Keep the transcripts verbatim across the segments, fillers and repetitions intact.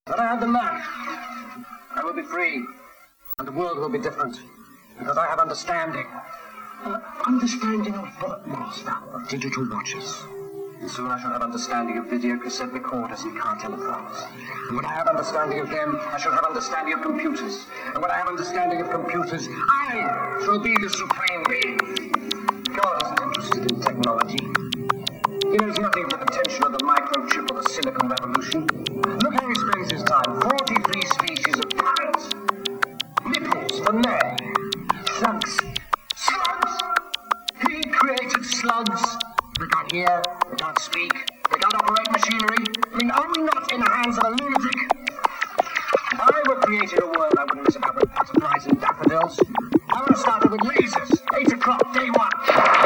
When I have the knife, I will be free, and the world will be different, because I have understanding. Uh, understanding of what, Master? Of digital watches. And soon I shall have understanding of video cassette recorders and car telephones. And when I have understanding of them, I shall have understanding of computers. And when I have understanding of computers, I shall be the supreme being. God isn't interested in technology. He knows nothing of the potential of the microchip or the silicon revolution. Look how he spends his time. forty-three species of parrots. Nipples for men. Slugs. Slugs! He created slugs. They can't hear, they can't speak, they can't operate machinery. I mean, are we not in the hands of a lunatic? If I were creating a world, I wouldn't mess about with butterflies and daffodils. I would have started with lasers. Eight o'clock, day one.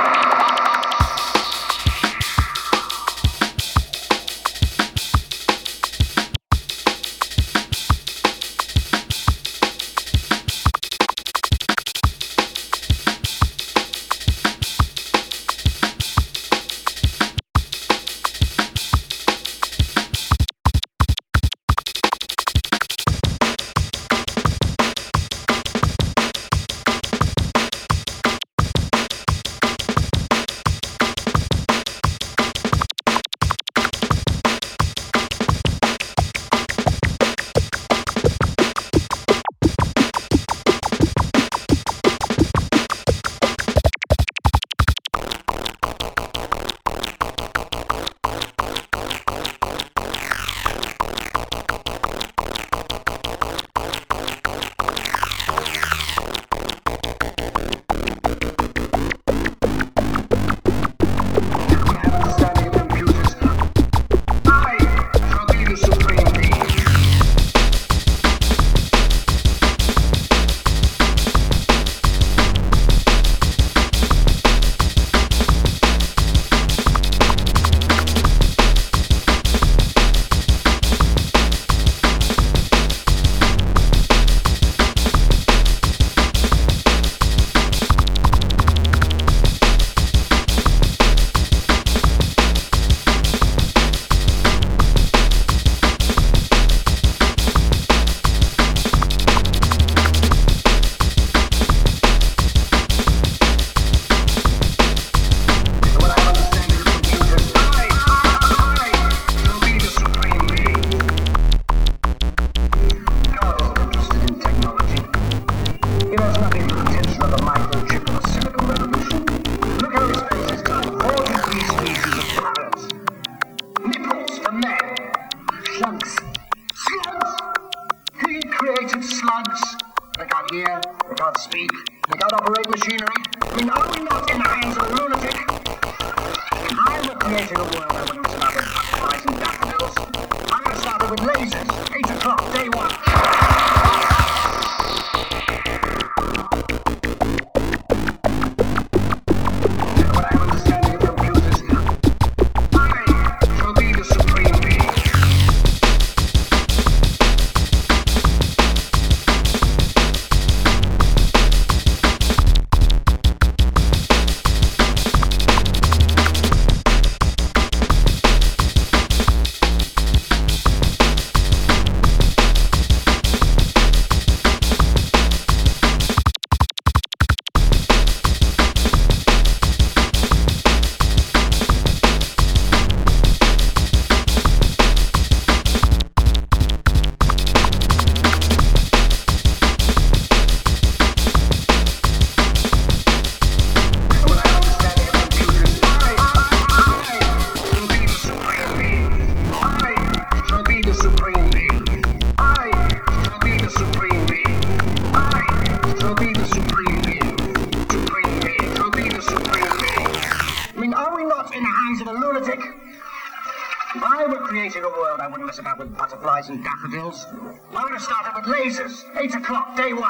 And daffodils. I would have started with lasers. Eight o'clock, day one.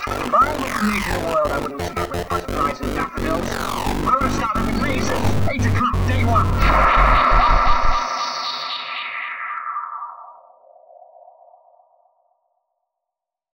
If I was creating a world, I wouldn't start with butterflies and daffodils. I would have started with lasers. Eight o'clock, day one.